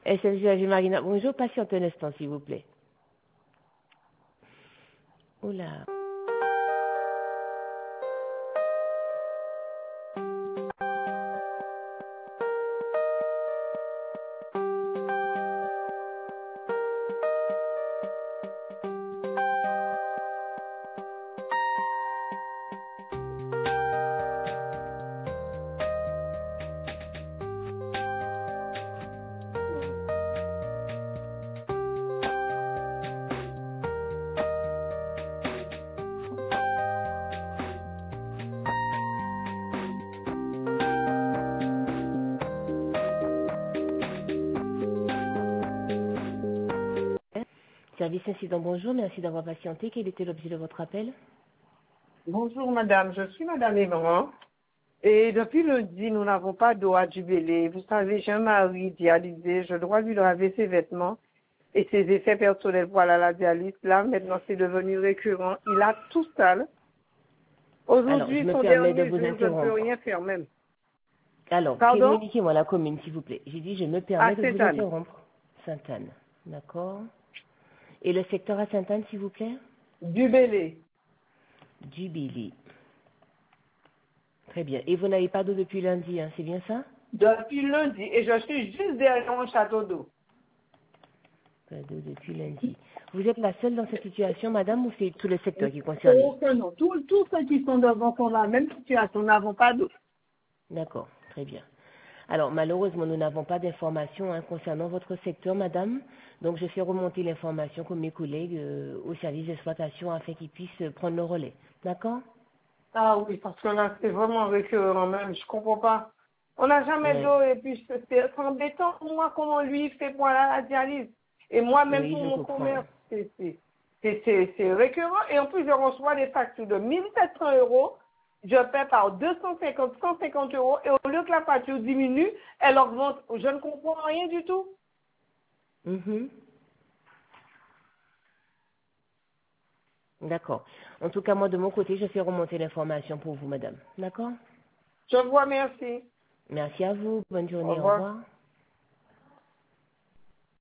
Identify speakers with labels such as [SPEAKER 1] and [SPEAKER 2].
[SPEAKER 1] SNCF Marina, bonjour, patientez un instant, s'il vous plaît. Oula. Service incident, bonjour, merci d'avoir patienté. Quel était l'objet de votre appel?
[SPEAKER 2] Bonjour madame, je suis madame Emran et depuis lundi nous n'avons pas d'eau à Dubélé. Vous savez, j'ai un mari dialysé, je dois lui laver ses vêtements et ses effets personnels pour aller à la dialyse. Là maintenant c'est devenu récurrent, il a tout sale.
[SPEAKER 1] Alors, je
[SPEAKER 2] Aujourd'hui
[SPEAKER 1] me
[SPEAKER 2] son
[SPEAKER 1] permets de
[SPEAKER 2] dernier
[SPEAKER 1] vous
[SPEAKER 2] jour, je ne peux
[SPEAKER 1] interrompre.
[SPEAKER 2] rien faire même.
[SPEAKER 1] Alors,
[SPEAKER 2] Pardon?
[SPEAKER 1] communiquez-moi la commune, s'il vous plaît. J'ai dit, je me
[SPEAKER 2] À
[SPEAKER 1] permets de vous
[SPEAKER 2] Sainte-Anne.
[SPEAKER 1] interrompre. Sainte-Anne, d'accord. Et le secteur à Sainte-Anne, s'il vous plaît?
[SPEAKER 2] Dubélé.
[SPEAKER 1] Jubilee. Très bien. Et vous n'avez pas d'eau depuis lundi, hein, c'est bien ça?
[SPEAKER 2] Depuis lundi et je suis juste derrière un château d'eau.
[SPEAKER 1] Pas d'eau depuis lundi. Vous êtes la seule dans cette situation, madame, ou c'est tout le secteur qui est concerné?
[SPEAKER 2] Aucun nom. Tous ceux qui sont devant sont dans la même situation, nous n'avons pas d'eau.
[SPEAKER 1] D'accord, très bien. Alors, malheureusement, nous n'avons pas d'informations concernant votre secteur, madame. Donc, je fais remonter l'information comme mes collègues au service d'exploitation afin qu'ils puissent prendre le relais. D'accord?
[SPEAKER 2] Ah oui, parce que là, c'est vraiment récurrent même, je comprends pas. On n'a jamais
[SPEAKER 1] Oui,
[SPEAKER 2] d'eau et puis c'est embêtant pour moi comment lui fait pour aller à la dialyse. Et moi-même
[SPEAKER 1] oui,
[SPEAKER 2] pour
[SPEAKER 1] je
[SPEAKER 2] mon
[SPEAKER 1] comprends.
[SPEAKER 2] commerce, c'est récurrent. Et en plus, je reçois des factures de 1 700 €. Je paie par 250, 150 € et au lieu que la facture diminue, elle augmente. Je ne comprends rien du tout.
[SPEAKER 1] Mhm. D'accord. En tout cas, moi, de mon côté, je fais remonter l'information pour vous, madame. D'accord?
[SPEAKER 2] Je vous remercie.
[SPEAKER 1] Merci à vous. Bonne
[SPEAKER 2] Au
[SPEAKER 1] journée. Au
[SPEAKER 2] revoir.
[SPEAKER 1] revoir.